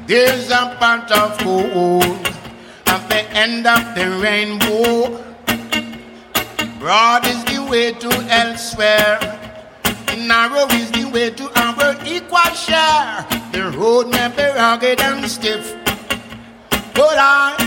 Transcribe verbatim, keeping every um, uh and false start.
There's a pot of gold at the end of the rainbow. Broad is the way to elsewhere, narrow is the way to our equal share. The road may be rugged and stiff, but I